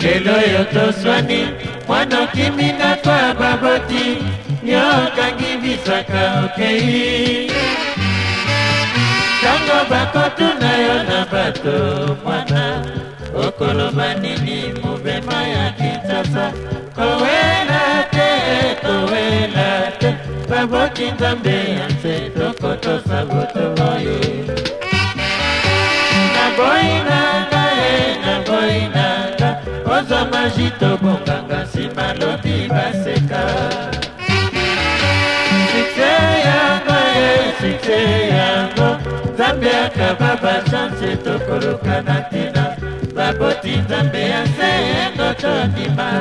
lelo yo toswani mwana kimina kwa baboti yo kangi bisaka okei tango bakotu na yo na bato mwana okoloba nini muvema ya Kinshasa kowela te baboti nzambe ya nse tokotosa botoboye naboinanga oza majito bonganga nsima lobi baseka sikse yango nzambe akaba bachanse tokoluka na ntina baboti nzambe ya nse yengo tondima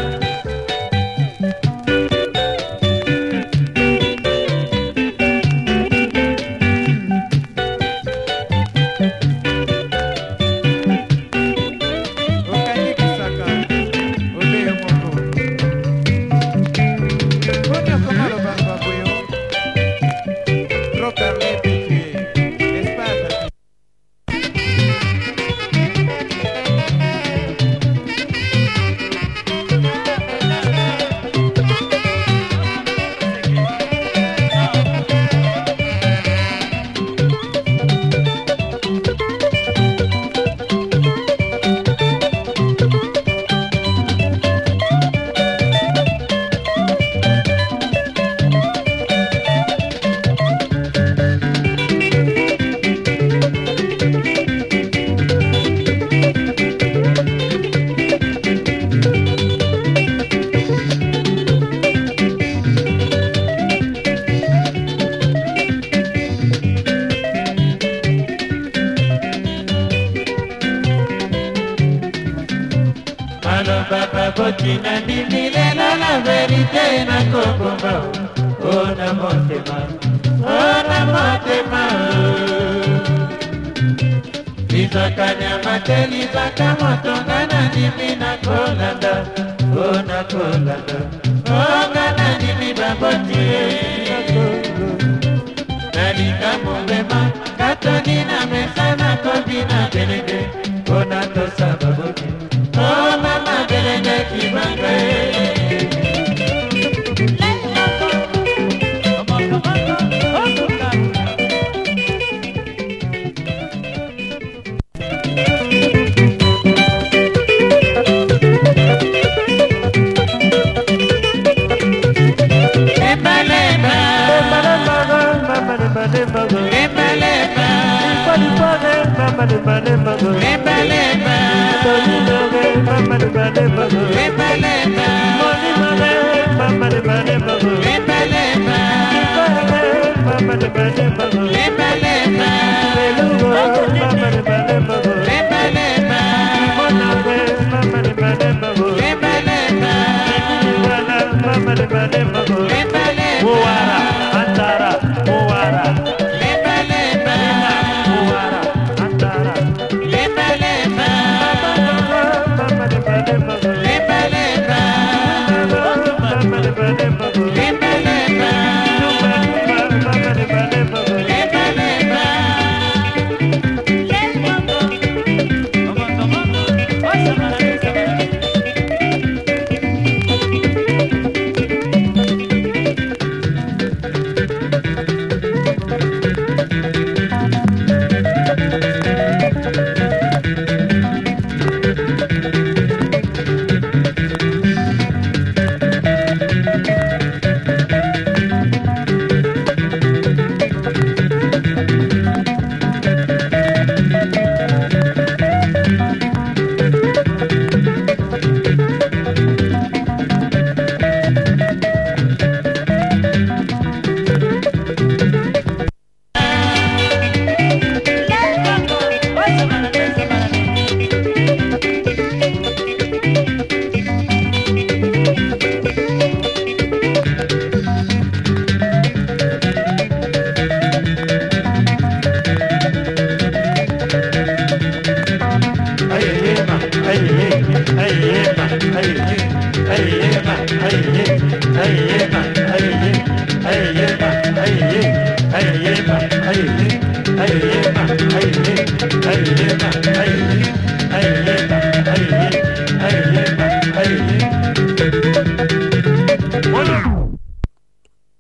baboti na ndimilelo la verite na kobomba ona motema lizakanya mate lizaka motonga na ndimi na kolanda ona kolanda onga na ndimi baboti nalinga mobema katoni na mesa na kobi na belenge ona tosa baboti oh mama belenge kibanga Hey,